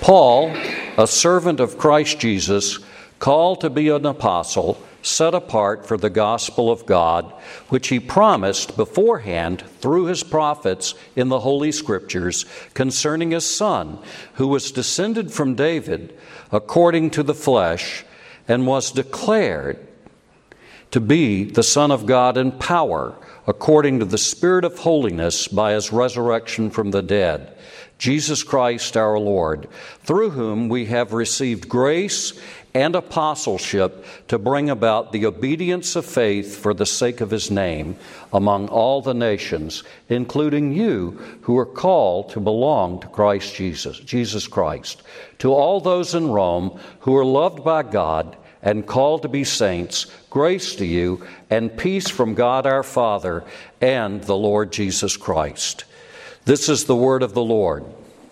Paul, a servant of Christ Jesus, called to be an apostle, set apart for the gospel of God, which he promised beforehand through his prophets in the Holy Scriptures concerning his Son, who was descended from David according to the flesh, and was declared to be the Son of God in power, according to the Spirit of holiness by his resurrection from the dead, Jesus Christ our Lord, through whom we have received grace and apostleship to bring about the obedience of faith for the sake of his name among all the nations, including you who are called to belong to Christ Jesus Christ. To all those in Rome who are loved by God and called to be saints, grace to you and peace from God our Father and the Lord Jesus Christ. This is the word of the Lord.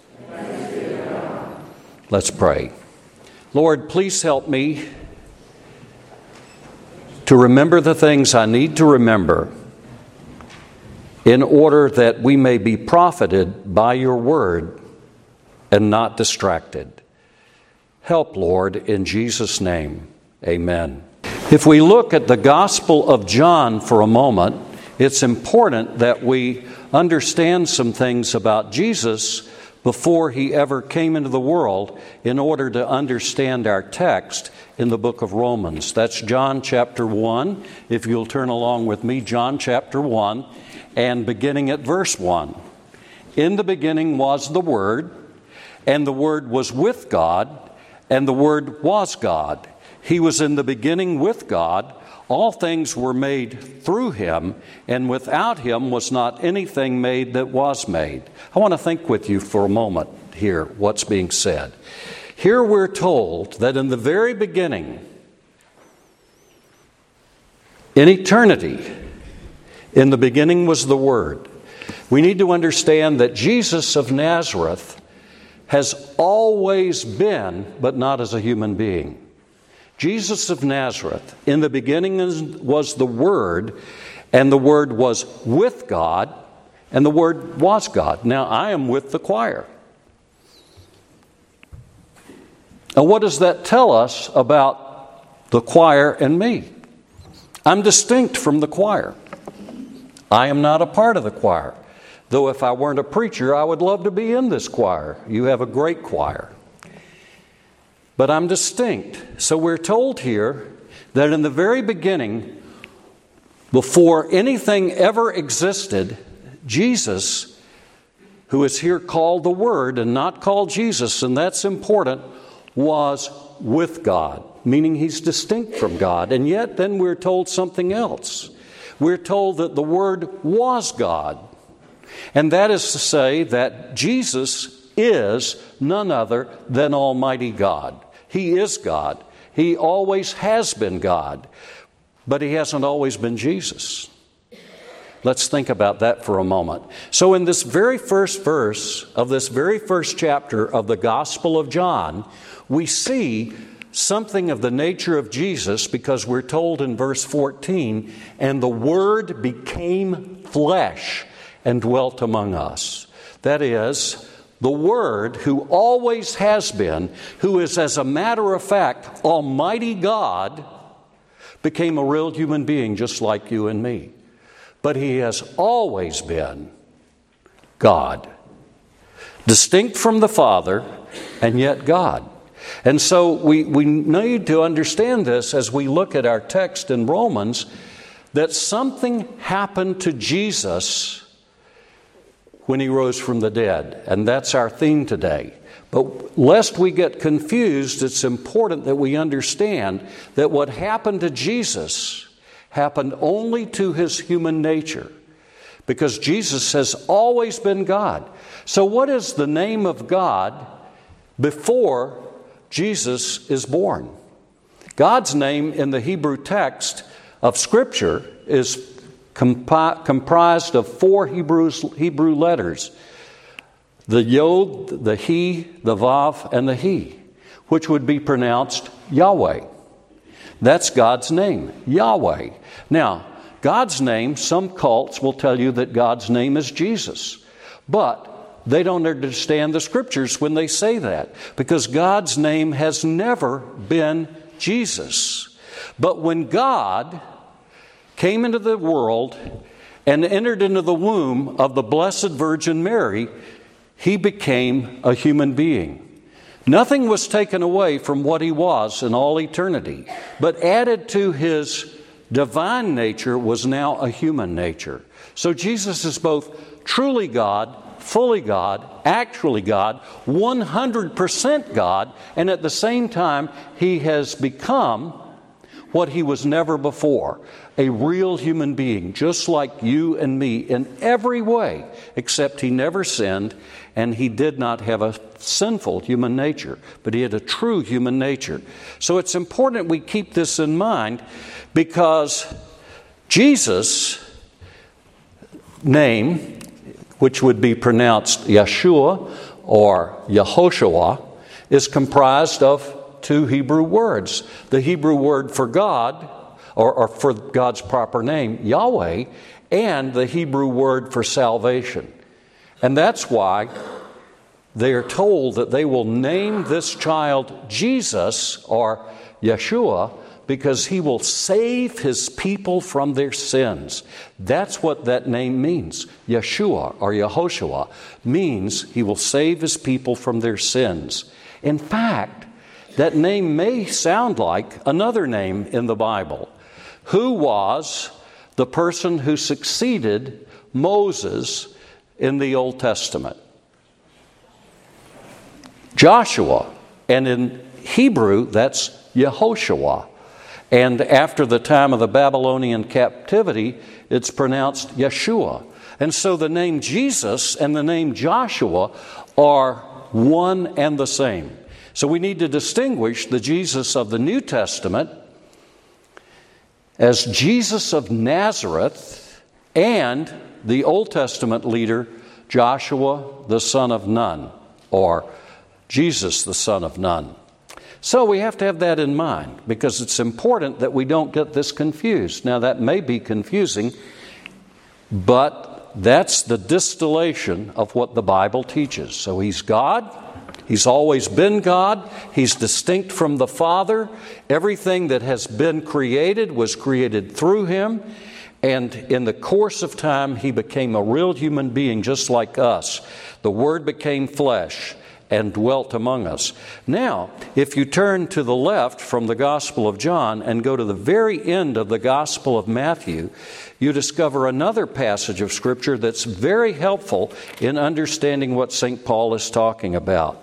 Let's pray. Lord, please help me to remember the things I need to remember in order that we may be profited by your word and not distracted. Help, Lord, in Jesus' name. Amen. If we look at the Gospel of John for a moment, it's important that we understand some things about Jesus before he ever came into the world in order to understand our text in the book of Romans. That's John chapter 1. If you'll turn along with me, John chapter 1, and beginning at verse 1. In the beginning was the Word, and the Word was with God, and the Word was God. He was in the beginning with God. All things were made through him, and without him was not anything made that was made. I want to think with you for a moment here what's being said. Here we're told that in the very beginning, in eternity, in the beginning was the Word. We need to understand that Jesus of Nazareth has always been, but not as a human being. Jesus of Nazareth, in the beginning was the Word, and the Word was with God, and the Word was God. Now, I am with the choir. Now, what does that tell us about the choir and me? I'm distinct from the choir. I am not a part of the choir. Though if I weren't a preacher, I would love to be in this choir. You have a great choir. But I'm distinct. So we're told here that in the very beginning, before anything ever existed, Jesus, who is here called the Word and not called Jesus, and that's important, was with God, meaning he's distinct from God. And yet then we're told something else. We're told that the Word was God. And that is to say that Jesus is none other than Almighty God. He is God. He always has been God, but he hasn't always been Jesus. Let's think about that for a moment. So in this very first verse of this very first chapter of the Gospel of John, we see something of the nature of Jesus because we're told in verse 14, and the Word became flesh and dwelt among us. That is, the Word, who always has been, who is, as a matter of fact, Almighty God, became a real human being just like you and me. But he has always been God, distinct from the Father, and yet God. And so we need to understand this as we look at our text in Romans, that something happened to Jesus when he rose from the dead. And that's our theme today. But lest we get confused, it's important that we understand that what happened to Jesus happened only to his human nature, because Jesus has always been God. So what is the name of God before Jesus is born? God's name in the Hebrew text of Scripture is comprised of 4 Hebrew letters: the Yod, the He, the Vav, and the He, which would be pronounced Yahweh. That's God's name, Yahweh. Now, God's name, some cults will tell you that God's name is Jesus. But they don't understand the Scriptures when they say that, because God's name has never been Jesus. But when God came into the world and entered into the womb of the Blessed Virgin Mary, He became a human being. Nothing was taken away from what He was in all eternity, but added to His divine nature was now a human nature. So Jesus is both truly God, fully God, actually God, 100% God, and at the same time He has become what He was never before, a real human being, just like you and me in every way, except He never sinned and He did not have a sinful human nature, but He had a true human nature. So it's important we keep this in mind, because Jesus' name, which would be pronounced Yeshua or Yehoshua, is comprised of two Hebrew words. The Hebrew word for God, or for God's proper name, Yahweh, and the Hebrew word for salvation. And that's why they are told that they will name this child Jesus or Yeshua, because He will save His people from their sins. That's what that name means. Yeshua or Yehoshua means He will save His people from their sins. In fact, that name may sound like another name in the Bible. Who was the person who succeeded Moses in the Old Testament? Joshua. And in Hebrew, that's Yehoshua. And after the time of the Babylonian captivity, it's pronounced Yeshua. And so the name Jesus and the name Joshua are one and the same. So we need to distinguish the Jesus of the New Testament as Jesus of Nazareth and the Old Testament leader Joshua the son of Nun, or Jesus the son of Nun. So we have to have that in mind, because it's important that we don't get this confused. Now that may be confusing, but that's the distillation of what the Bible teaches. So He's God. He's always been God. He's distinct from the Father. Everything that has been created was created through Him. And in the course of time, He became a real human being just like us. The Word became flesh and dwelt among us. Now, if you turn to the left from the Gospel of John and go to the very end of the Gospel of Matthew, you discover another passage of Scripture that's very helpful in understanding what St. Paul is talking about.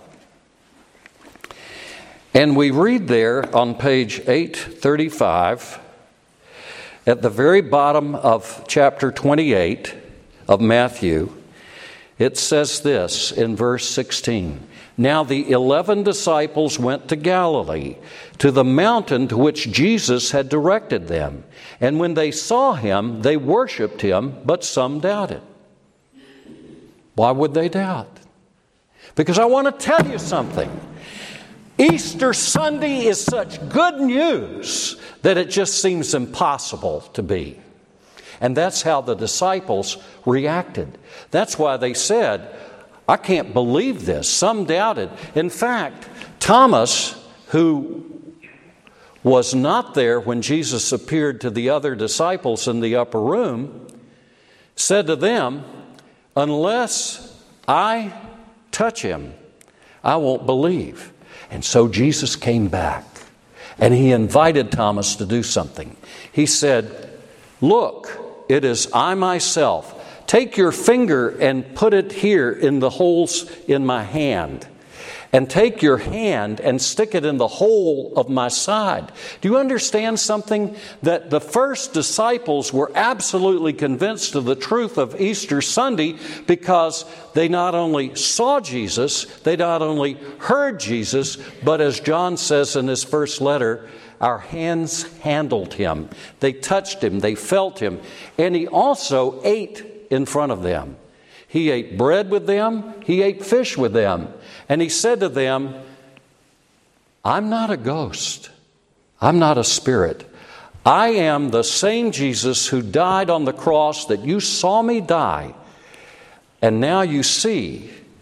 And we read there on page 835, at the very bottom of chapter 28 of Matthew, it says this in verse 16. Now the 11 disciples went to Galilee, to the mountain to which Jesus had directed them. And when they saw Him, they worshipped Him, but some doubted. Why would they doubt? Because I want to tell you something. Easter Sunday is such good news that it just seems impossible to be. And that's how the disciples reacted. That's why they said, I can't believe this. Some doubted. In fact, Thomas, who was not there when Jesus appeared to the other disciples in the upper room, said to them, unless I touch Him, I won't believe. And so Jesus came back and He invited Thomas to do something. He said, look, it is I myself. Take your finger and put it here in the holes in my hand. And take your hand and stick it in the hole of my side. Do you understand something? That the first disciples were absolutely convinced of the truth of Easter Sunday because they not only saw Jesus, they not only heard Jesus, but as John says in his first letter, our hands handled Him. They touched Him, they felt Him, and He also ate in front of them. He ate bread with them, He ate fish with them. And He said to them, I'm not a ghost. I'm not a spirit. I am the same Jesus who died on the cross that you saw me die. And now you see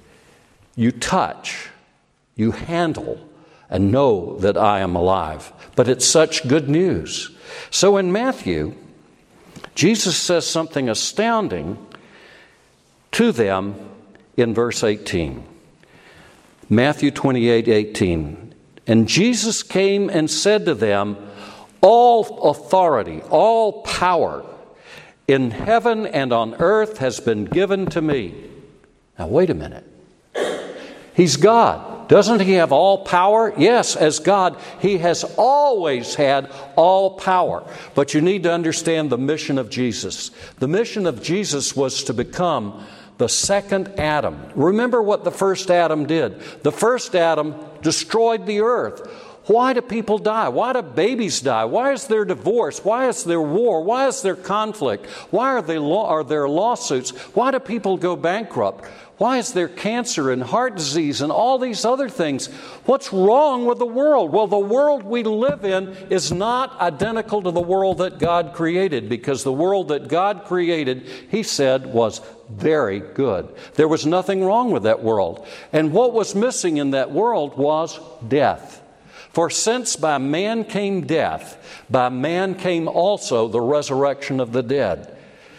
you touch, you handle, and know that I am alive. But it's such good news. So in Matthew, Jesus says something astounding to them in verse 18. Matthew 28:18. And Jesus came and said to them, all authority, all power in heaven and on earth has been given to me. Now wait a minute. He's God. Doesn't he have all power? Yes, as God, he has always had all power. But you need to understand the mission of Jesus. The mission of Jesus was to become the second Adam. Remember what the first Adam did. The first Adam destroyed the earth. Why do people die? Why do babies die? Why is there divorce? Why is there war? Why is there conflict? Why are there lawsuits? Why do people go bankrupt? Why is there cancer and heart disease and all these other things? What's wrong with the world? Well, the world we live in is not identical to the world that God created, because the world that God created, he said, was very good. There was nothing wrong with that world. And what was missing in that world was death. For since by man came death, by man came also the resurrection of the dead.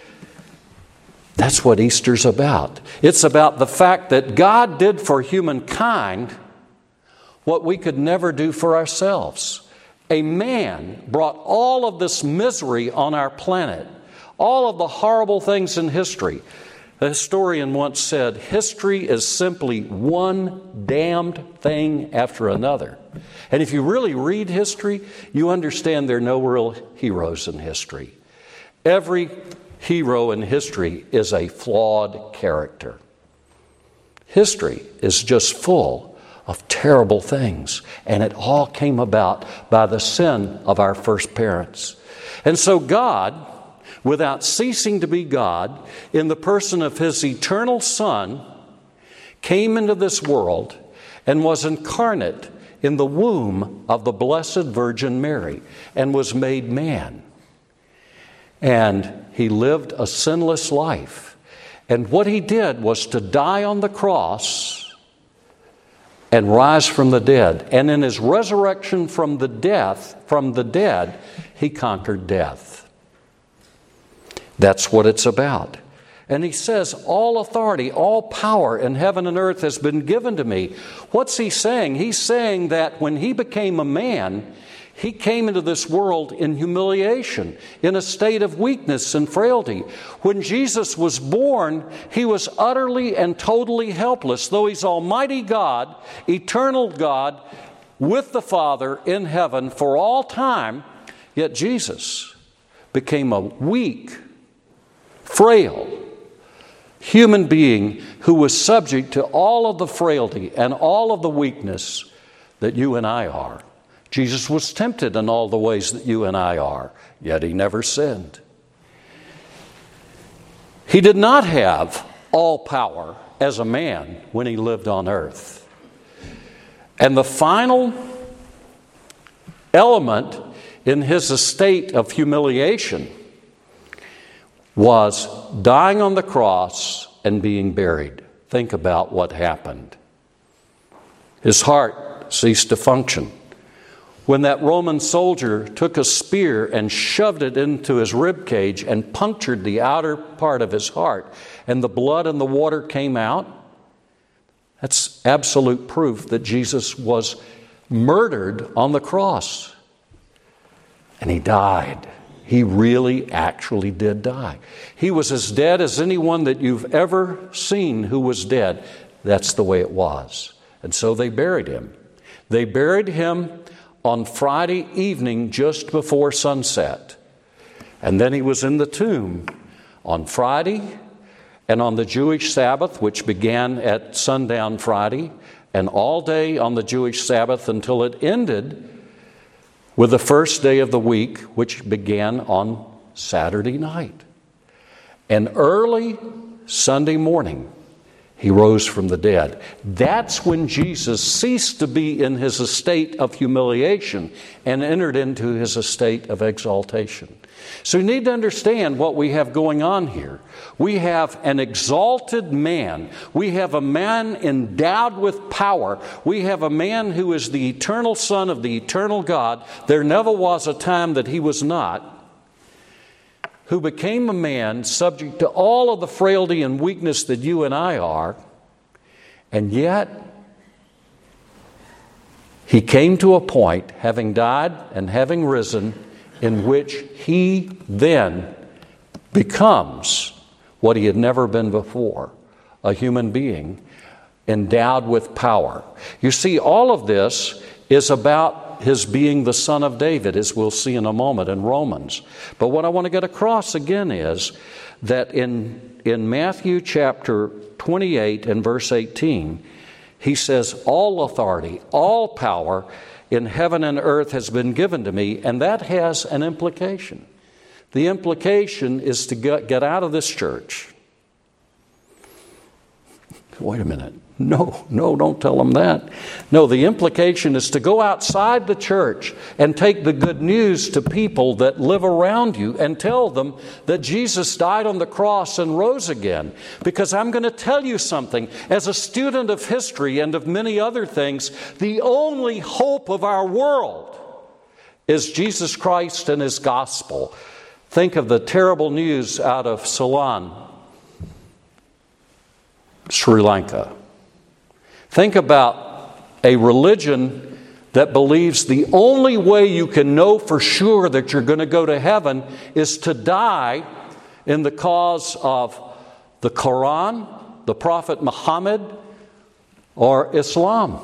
That's what Easter's about. It's about the fact that God did for humankind what we could never do for ourselves. A man brought all of this misery on our planet, all of the horrible things in history. A historian once said, history is simply one damned thing after another. And if you really read history, you understand there are no real heroes in history. Every hero in history is a flawed character. History is just full of terrible things, and it all came about by the sin of our first parents. And so God, without ceasing to be God, in the person of his eternal Son, came into this world and was incarnate in the womb of the Blessed Virgin Mary and was made man. And he lived a sinless life. And what he did was to die on the cross and rise from the dead. And in his resurrection from the dead, he conquered death. That's what it's about. And he says, all authority, all power in heaven and earth has been given to me. What's he saying? He's saying that when he became a man, he came into this world in humiliation, in a state of weakness and frailty. When Jesus was born, he was utterly and totally helpless. Though he's Almighty God, eternal God, with the Father in heaven for all time, yet Jesus became a weak, frail human being who was subject to all of the frailty and all of the weakness that you and I are. Jesus was tempted in all the ways that you and I are, yet he never sinned. He did not have all power as a man when he lived on earth. And the final element in his estate of humiliation was dying on the cross and being buried. Think about what happened. His heart ceased to function. When that Roman soldier took a spear and shoved it into his rib cage and punctured the outer part of his heart, and the blood and the water came out, that's absolute proof that Jesus was murdered on the cross. And he died. He really actually did die. He was as dead as anyone that you've ever seen who was dead. That's the way it was. And so they buried him. They buried him on Friday evening just before sunset. And then he was in the tomb on Friday and on the Jewish Sabbath, which began at sundown Friday, and all day on the Jewish Sabbath until it ended with the first day of the week, which began on Saturday night. And early Sunday morning, he rose from the dead. That's when Jesus ceased to be in his estate of humiliation and entered into his estate of exaltation. So you need to understand what we have going on here. We have an exalted man. We have a man endowed with power. We have a man who is the eternal Son of the eternal God. There never was a time that he was not. Who became a man subject to all of the frailty and weakness that you and I are. And yet, he came to a point, having died and having risen, in which he then becomes what he had never been before, a human being endowed with power. You see, all of this is about his being the son of David, as we'll see in a moment in Romans. But what I want to get across again is that in Matthew chapter 28 and verse 18, he says, all authority, all power in heaven and earth has been given to me, and that has an implication. The implication is to get out of this church. Wait a minute. No, don't tell them that. No, the implication is to go outside the church and take the good news to people that live around you and tell them that Jesus died on the cross and rose again. Because I'm going to tell you something. As a student of history and of many other things, the only hope of our world is Jesus Christ and His gospel. Think of the terrible news out of Ceylon, Sri Lanka. Think about a religion that believes the only way you can know for sure that you're going to go to heaven is to die in the cause of the Quran, the Prophet Muhammad, or Islam.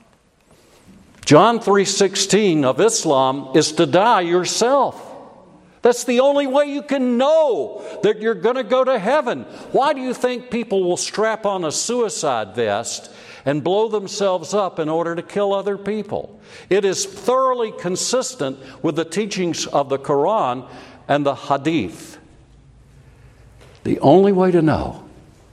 John 3:16 of Islam is to die yourself. That's the only way you can know that you're going to go to heaven. Why do you think people will strap on a suicide vest and blow themselves up in order to kill other people? It is thoroughly consistent with the teachings of the Quran and the Hadith. The only way to know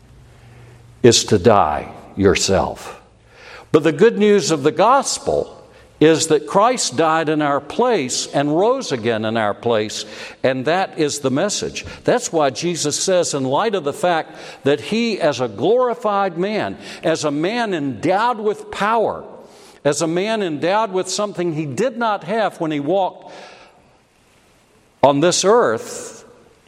is to die yourself. But the good news of the gospel is that Christ died in our place and rose again in our place, and that is the message. That's why Jesus says, in light of the fact that He, as a glorified man, as a man endowed with power, as a man endowed with something He did not have when He walked on this earth,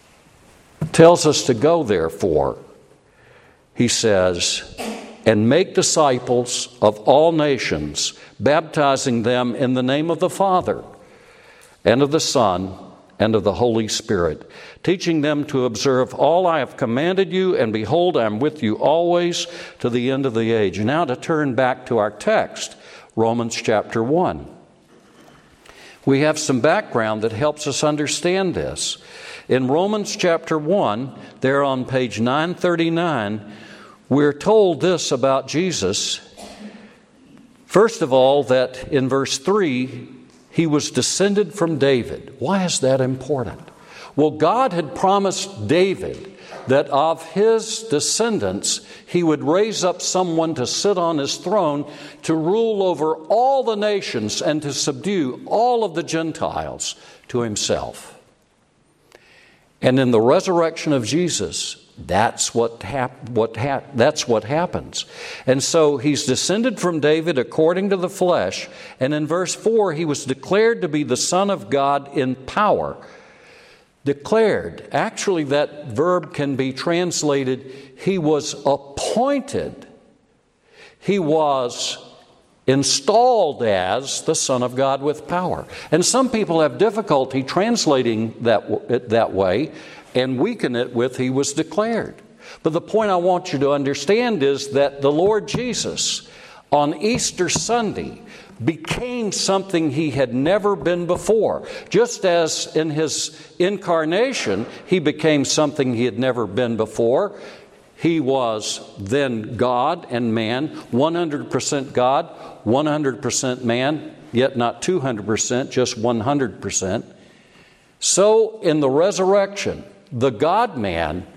tells us to go, therefore, He says, and make disciples of all nations, baptizing them in the name of the Father and of the Son and of the Holy Spirit, teaching them to observe all I have commanded you, and behold, I am with you always to the end of the age. Now to turn back to our text, Romans chapter 1. We have some background that helps us understand this. In Romans chapter 1, there on page 939, we're told this about Jesus. First of all, that in verse 3, He was descended from David. Why is that important? Well, God had promised David that of his descendants, He would raise up someone to sit on His throne, to rule over all the nations and to subdue all of the Gentiles to Himself. And in the resurrection of Jesus, that's what happens. And so He's descended from David according to the flesh. And in verse 4, He was declared to be the Son of God in power. Declared. Actually, that verb can be translated, He was appointed. He was installed as the Son of God with power. And some people have difficulty translating that way and weaken it with He was declared. But the point I want you to understand is that the Lord Jesus on Easter Sunday became something He had never been before. Just as in His incarnation, He became something He had never been before. He was then God and man, 100% God, 100% man, yet not 200%, just 100%. So in the resurrection, the God-man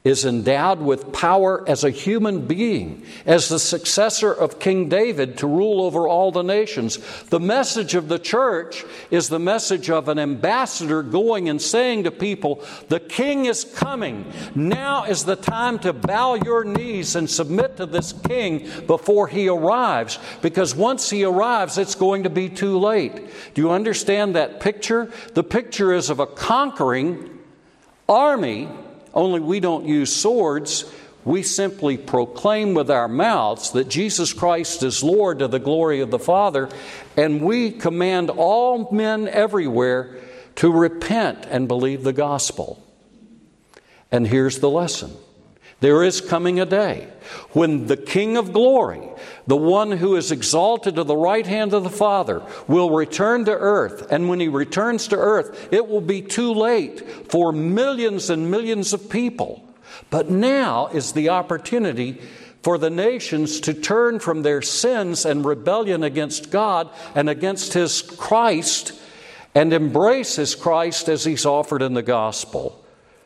is endowed with power as a human being, as the successor of King David to rule over all the nations. The message of the church is the message of an ambassador going and saying to people, the king is coming. Now is the time to bow your knees and submit to this king before he arrives, because once he arrives, it's going to be too late. Do you understand that picture? The picture is of a conquering army. Only we don't use swords. We simply proclaim with our mouths that Jesus Christ is Lord to the glory of the Father, and we command all men everywhere to repent and believe the gospel. And here's the lesson. There is coming a day when the King of glory, the one who is exalted to the right hand of the Father, will return to earth. And when he returns to earth, it will be too late for millions and millions of people. But now is the opportunity for the nations to turn from their sins and rebellion against God and against His Christ and embrace His Christ as He's offered in the gospel.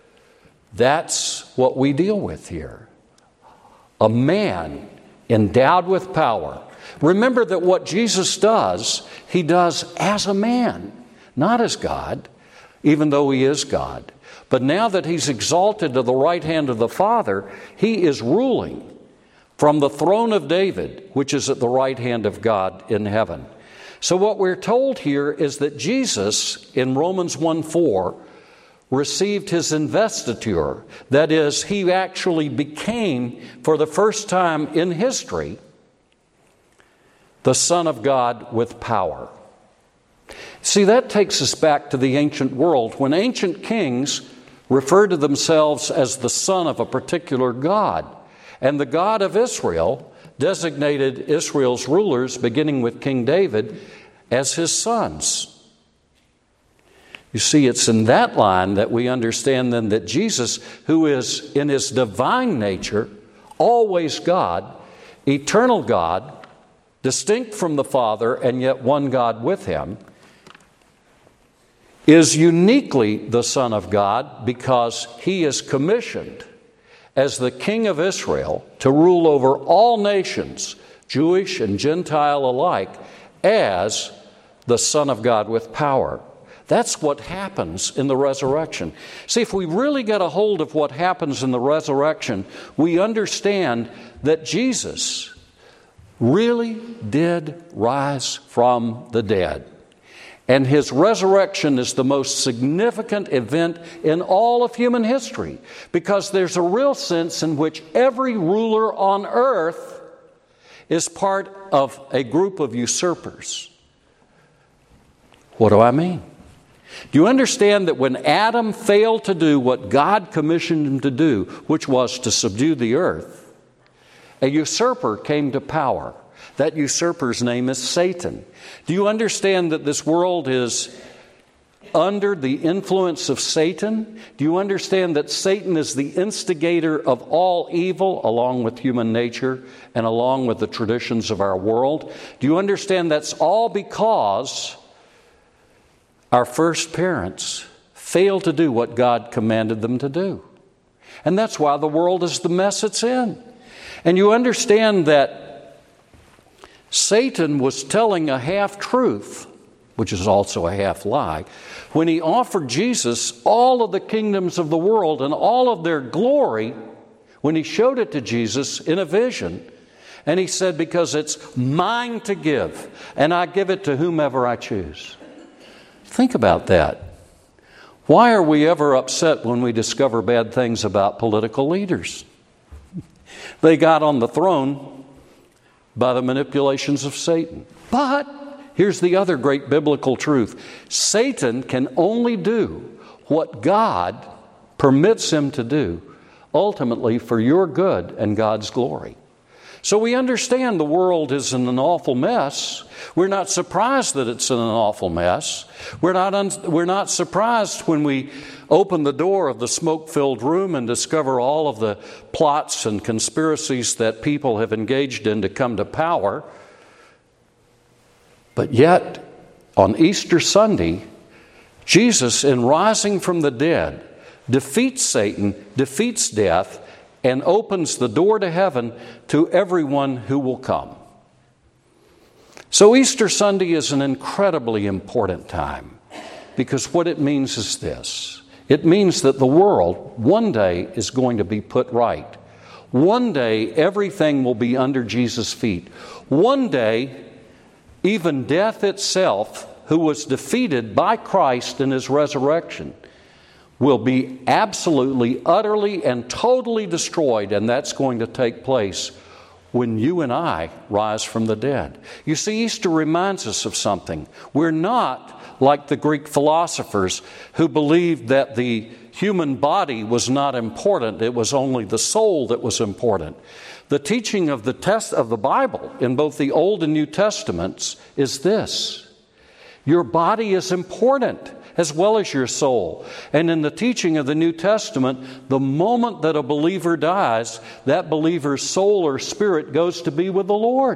That's what we deal with here. A man endowed with power. Remember that what Jesus does, He does as a man, not as God, even though He is God. But now that He's exalted to the right hand of the Father, He is ruling from the throne of David, which is at the right hand of God in heaven. So what we're told here is that Jesus, in Romans 1:4, received His investiture. That is, He actually became, for the first time in history, the Son of God with power. See, that takes us back to the ancient world, when ancient kings referred to themselves as the son of a particular god. And the God of Israel designated Israel's rulers, beginning with King David, as His sons. You see, it's in that line that we understand then that Jesus, who is in His divine nature, always God, eternal God, distinct from the Father and yet one God with Him, is uniquely the Son of God because He is commissioned as the King of Israel to rule over all nations, Jewish and Gentile alike, as the Son of God with power. That's what happens in the resurrection. See, if we really get a hold of what happens in the resurrection, we understand that Jesus really did rise from the dead. And His resurrection is the most significant event in all of human history, because there's a real sense in which every ruler on earth is part of a group of usurpers. What do I mean? Do you understand that when Adam failed to do what God commissioned him to do, which was to subdue the earth, a usurper came to power? That usurper's name is Satan. Do you understand that this world is under the influence of Satan? Do you understand that Satan is the instigator of all evil, along with human nature and along with the traditions of our world? Do you understand that's all because our first parents failed to do what God commanded them to do? And that's why the world is the mess it's in. And you understand that Satan was telling a half-truth, which is also a half-lie, when he offered Jesus all of the kingdoms of the world and all of their glory, when he showed it to Jesus in a vision. And he said, because it's mine to give, and I give it to whomever I choose. Think about that. Why are we ever upset when we discover bad things about political leaders? They got on the throne by the manipulations of Satan. But here's the other great biblical truth. Satan can only do what God permits him to do, ultimately for your good and God's glory. So we understand the world is in an awful mess. We're not surprised that it's in an awful mess. We're not surprised when we open the door of the smoke-filled room and discover all of the plots and conspiracies that people have engaged in to come to power. But yet, on Easter Sunday, Jesus, in rising from the dead, defeats Satan, defeats death, and opens the door to heaven to everyone who will come. So Easter Sunday is an incredibly important time, because what it means is this. It means that the world one day is going to be put right. One day everything will be under Jesus' feet. One day even death itself, who was defeated by Christ in His resurrection, will be absolutely, utterly, and totally destroyed, and that's going to take place when you and I rise from the dead. You see, Easter reminds us of something. We're not like the Greek philosophers who believed that the human body was not important. It was only the soul that was important. The teaching of the Bible in both the Old and New Testaments is this: your body is important as well as your soul. And in the teaching of the New Testament, the moment that a believer dies, that believer's soul or spirit goes to be with the Lord.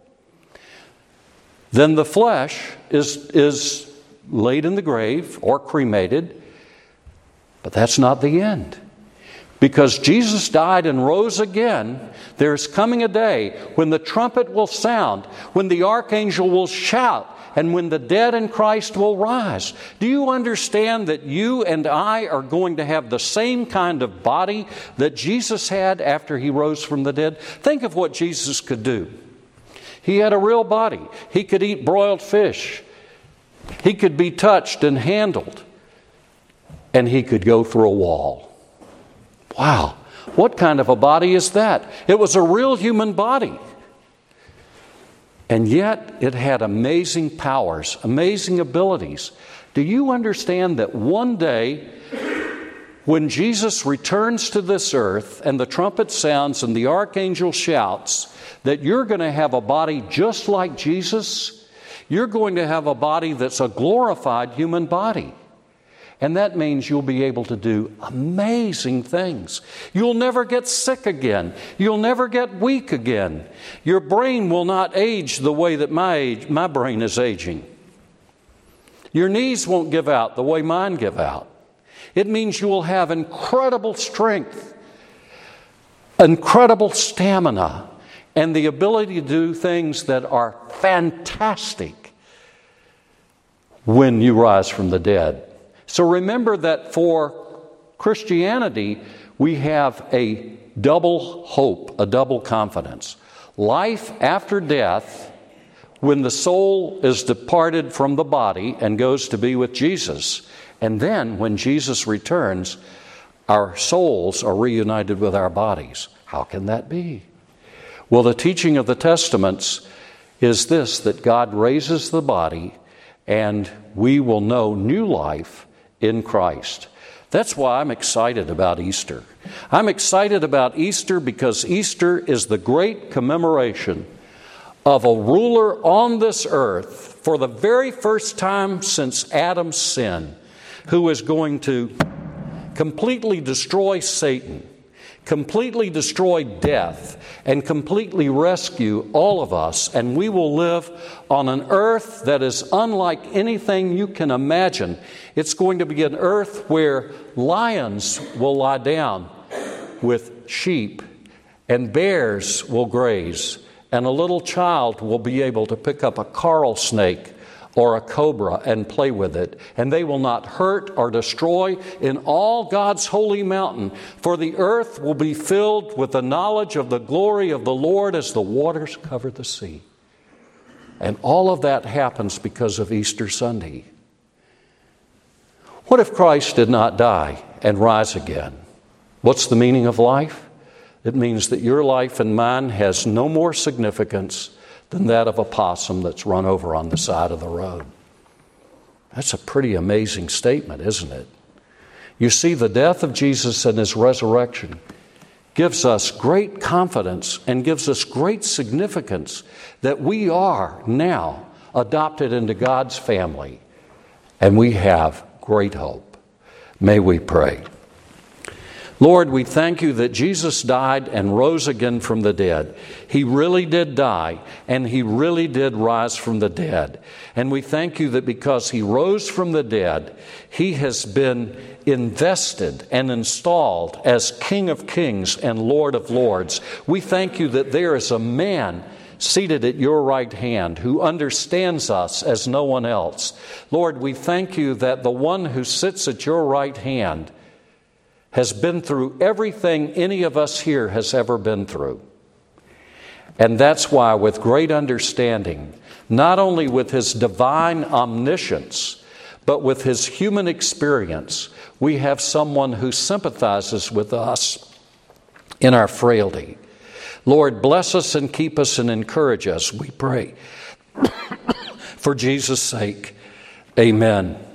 Then the flesh is laid in the grave or cremated, but that's not the end. Because Jesus died and rose again, there's coming a day when the trumpet will sound, when the archangel will shout, and when the dead in Christ will rise. Do you understand that you and I are going to have the same kind of body that Jesus had after He rose from the dead? Think of what Jesus could do. He had a real body. He could eat broiled fish. He could be touched and handled. And He could go through a wall. Wow, what kind of a body is that? It was a real human body. And yet it had amazing powers, amazing abilities. Do you understand that one day, when Jesus returns to this earth and the trumpet sounds and the archangel shouts, that you're going to have a body just like Jesus? You're going to have a body that's a glorified human body. And that means you'll be able to do amazing things. You'll never get sick again. You'll never get weak again. Your brain will not age the way that my brain is aging. Your knees won't give out the way mine give out. It means you will have incredible strength, incredible stamina, and the ability to do things that are fantastic when you rise from the dead. So remember that for Christianity, we have a double hope, a double confidence. Life after death, when the soul is departed from the body and goes to be with Jesus. And then when Jesus returns, our souls are reunited with our bodies. How can that be? Well, the teaching of the Testaments is this, that God raises the body and we will know new life in Christ. That's why I'm excited about Easter. I'm excited about Easter because Easter is the great commemoration of a ruler on this earth for the very first time since Adam's sin, who is going to completely destroy Satan, completely destroy death, and completely rescue all of us. And we will live on an earth that is unlike anything you can imagine. It's going to be an earth where lions will lie down with sheep, and bears will graze, and a little child will be able to pick up a coral snake or a cobra and play with it, and they will not hurt or destroy in all God's holy mountain, for the earth will be filled with the knowledge of the glory of the Lord as the waters cover the sea. And all of that happens because of Easter Sunday. What if Christ did not die and rise again? What's the meaning of life? It means that your life and mine has no more significance than that of a possum that's run over on the side of the road. That's a pretty amazing statement, isn't it? You see, the death of Jesus and His resurrection gives us great confidence and gives us great significance that we are now adopted into God's family, and we have great hope. May we pray. Lord, we thank you that Jesus died and rose again from the dead. He really did die, and He really did rise from the dead. And we thank you that because He rose from the dead, He has been invested and installed as King of Kings and Lord of Lords. We thank you that there is a man seated at your right hand who understands us as no one else. Lord, we thank you that the one who sits at your right hand has been through everything any of us here has ever been through. And that's why, with great understanding, not only with His divine omniscience, but with His human experience, we have someone who sympathizes with us in our frailty. Lord, bless us and keep us and encourage us, we pray. For Jesus' sake, amen.